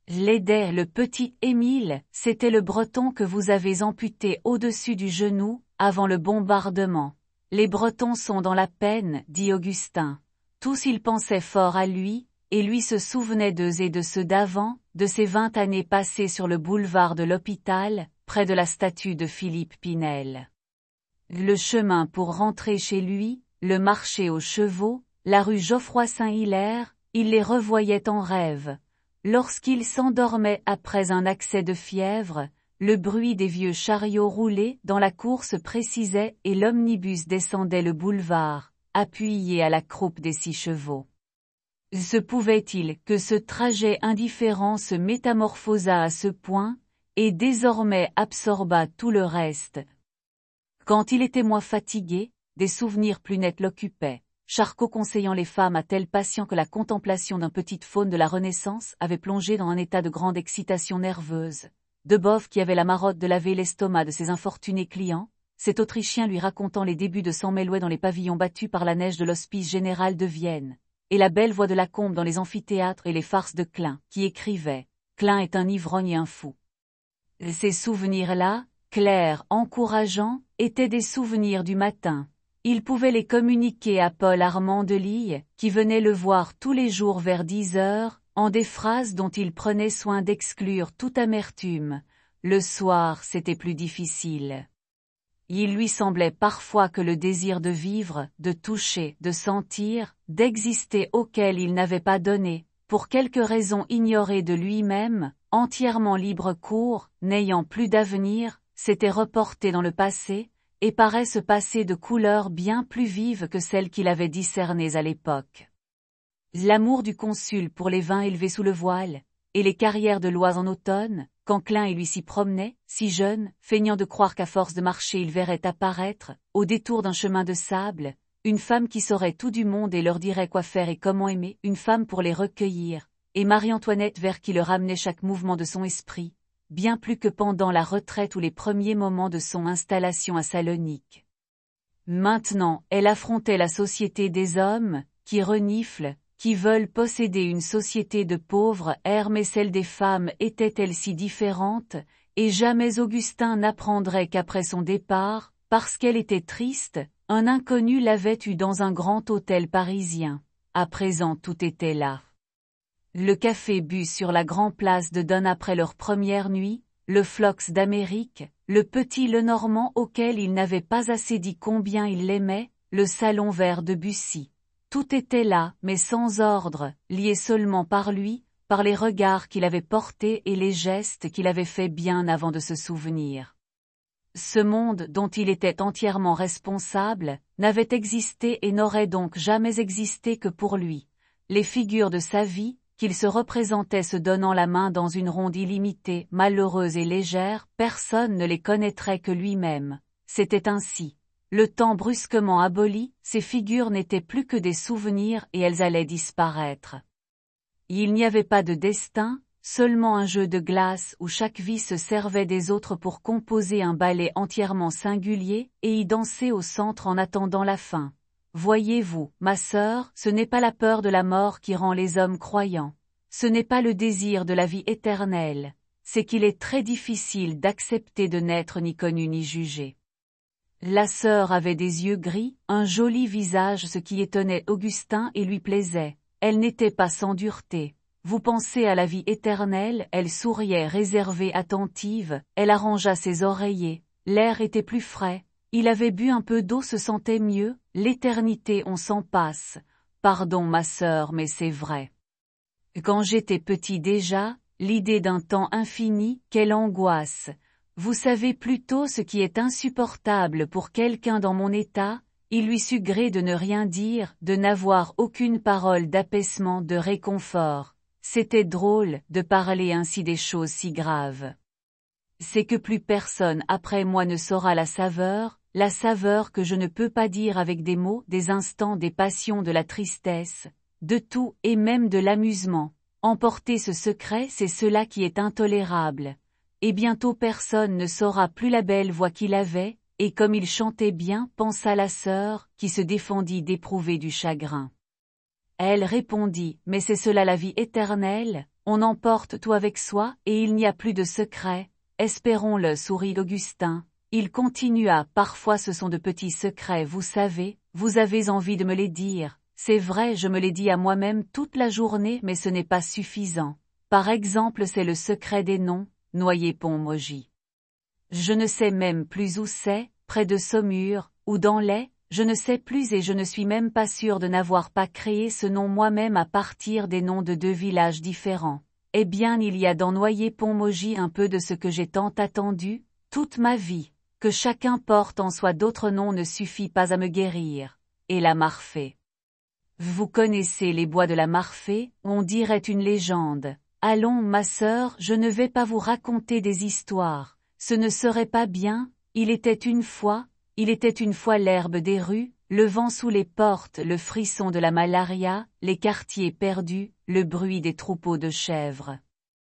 L'aidait le petit Émile, c'était le Breton que vous avez amputé au-dessus du genou, avant le bombardement. Les Bretons sont dans la peine, dit Augustin. Tous ils pensaient fort à lui, et lui se souvenait d'eux et de ceux d'avant, de ces 20 années passées sur le boulevard de l'Hôpital, près de la statue de Philippe Pinel. Le chemin pour rentrer chez lui, le marché aux chevaux, la rue Geoffroy-Saint-Hilaire, il les revoyait en rêve. Lorsqu'il s'endormait après un accès de fièvre, le bruit des vieux chariots roulés dans la cour se précisait et l'omnibus descendait le boulevard, appuyé à la croupe des 6 chevaux. Se pouvait-il que ce trajet indifférent se métamorphosât à ce point, et désormais absorba tout le reste? Quand il était moins fatigué, des souvenirs plus nets l'occupaient. Charcot conseillant les femmes à tel patient que la contemplation d'un petit faune de la Renaissance avait plongé dans un état de grande excitation nerveuse. Deboeuf qui avait la marotte de laver l'estomac de ses infortunés clients, cet Autrichien lui racontant les débuts de San Mélouet dans les pavillons battus par la neige de l'Hospice général de Vienne, et la belle voix de Lacombe dans les amphithéâtres et les farces de Klein, qui écrivait « Klein est un ivrogne et un fou ». Ces souvenirs-là, clairs, encourageants, étaient des souvenirs du matin. Il pouvait les communiquer à Paul Armand de Lille, qui venait le voir tous les jours vers 10 heures, en des phrases dont il prenait soin d'exclure toute amertume. Le soir, c'était plus difficile. Il lui semblait parfois que le désir de vivre, de toucher, de sentir, d'exister auquel il n'avait pas donné, pour quelque raison ignorée de lui-même, entièrement libre cours, n'ayant plus d'avenir, s'était reporté dans le passé, et paraît se passer de couleurs bien plus vives que celles qu'il avait discernées à l'époque. L'amour du consul pour les vins élevés sous le voile, et les carrières de l'Oise en automne, quand Klein et lui s'y promenaient, si jeune, feignant de croire qu'à force de marcher il verrait apparaître, au détour d'un chemin de sable, une femme qui saurait tout du monde et leur dirait quoi faire et comment aimer, une femme pour les recueillir, et Marie-Antoinette vers qui le ramenait chaque mouvement de son esprit, bien plus que pendant la retraite ou les premiers moments de son installation à Salonique. Maintenant, elle affrontait la société des hommes, qui reniflent, qui veulent posséder une société de pauvres airs, mais celle des femmes était-elle si différente, et jamais Augustin n'apprendrait qu'après son départ, parce qu'elle était triste, un inconnu l'avait eue dans un grand hôtel parisien. À présent tout était là. Le café bu sur la grande place de Donne après leur première nuit, le Flox d'Amérique, le petit Lenormand auquel il n'avait pas assez dit combien il l'aimait, le salon vert de Bussy. Tout était là, mais sans ordre, lié seulement par lui, par les regards qu'il avait portés et les gestes qu'il avait faits bien avant de se souvenir. Ce monde dont il était entièrement responsable, n'avait existé et n'aurait donc jamais existé que pour lui. Les figures de sa vie, qu'il se représentait se donnant la main dans une ronde illimitée, malheureuse et légère, personne ne les connaîtrait que lui-même. C'était ainsi. Le temps brusquement aboli, ces figures n'étaient plus que des souvenirs et elles allaient disparaître. Il n'y avait pas de destin, seulement un jeu de glace où chaque vie se servait des autres pour composer un ballet entièrement singulier et y danser au centre en attendant la fin. Voyez-vous, ma sœur, ce n'est pas la peur de la mort qui rend les hommes croyants. Ce n'est pas le désir de la vie éternelle. C'est qu'il est très difficile d'accepter de n'être ni connu ni jugé. La sœur avait des yeux gris, un joli visage, ce qui étonnait Augustin et lui plaisait. Elle n'était pas sans dureté. Vous pensez à la vie éternelle, elle souriait réservée, attentive, elle arrangea ses oreillers, l'air était plus frais, il avait bu un peu d'eau, se sentait mieux, l'éternité on s'en passe. Pardon ma sœur, mais c'est vrai. Quand j'étais petit déjà, l'idée d'un temps infini, quelle angoisse. Vous savez plutôt ce qui est insupportable pour quelqu'un dans mon état, il lui sut gré de ne rien dire, de n'avoir aucune parole d'apaisement, de réconfort. C'était drôle de parler ainsi des choses si graves. C'est que plus personne après moi ne saura la saveur que je ne peux pas dire avec des mots, des instants, des passions, de la tristesse, de tout et même de l'amusement. Emporter ce secret, c'est cela qui est intolérable. Et bientôt personne ne saura plus la belle voix qu'il avait, et comme il chantait bien, pensa la sœur, qui se défendit d'éprouver du chagrin. Elle répondit, mais c'est cela la vie éternelle, On emporte tout avec soi, et il n'y a plus de secret. Espérons-le, sourit Augustin. Il continua, parfois ce sont de petits secrets, vous savez, vous avez envie de me les dire. C'est vrai, je me les dis à moi-même toute la journée, mais ce n'est pas suffisant. Par exemple, c'est le secret des noms, Noyer-Pont-Maugis. Je ne sais même plus où c'est, près de Saumur, ou dans les, je ne sais plus et je ne suis même pas sûr de n'avoir pas créé ce nom moi-même à partir des noms de 2 villages différents. Eh bien, il y a dans Noyer-Pont-Maugis un peu de ce que j'ai tant attendu, toute ma vie. Que chacun porte en soi d'autres noms ne suffit pas à me guérir. Et la Marfée. Vous connaissez les bois de la Marfée, on dirait une légende. Allons, ma sœur, je ne vais pas vous raconter des histoires. Ce ne serait pas bien, il était une fois l'herbe des rues, le vent sous les portes, le frisson de la malaria, les quartiers perdus, le bruit des troupeaux de chèvres.